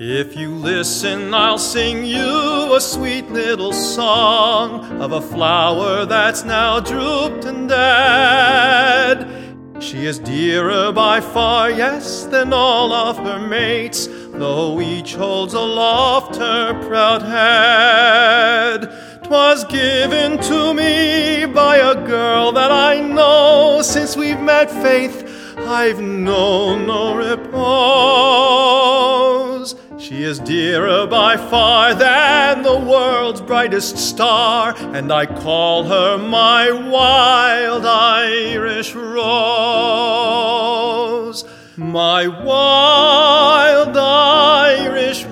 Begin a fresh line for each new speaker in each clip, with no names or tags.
If you listen, I'll sing you a sweet little song of a flower that's now drooped and dead. She is dearer by far, yes, than all of her mates, though each holds aloft her proud head. 'Twas given to me by a girl that I know. Since we've met, Faith, I've known no repose. She is dearer by far than the world's brightest star, and I call her my wild Irish rose. My wild Irish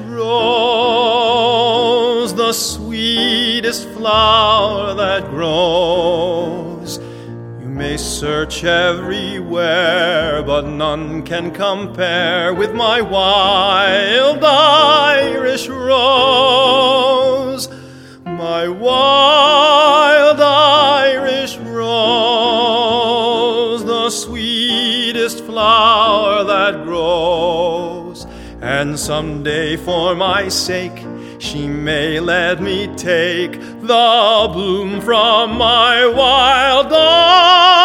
rose, the sweetest flower that grows. You may search everywhere, but none can compare with my wild Irish rose. My wild Irish rose, the sweetest flower that grows. And someday for my sake she may let me take the bloom from my wild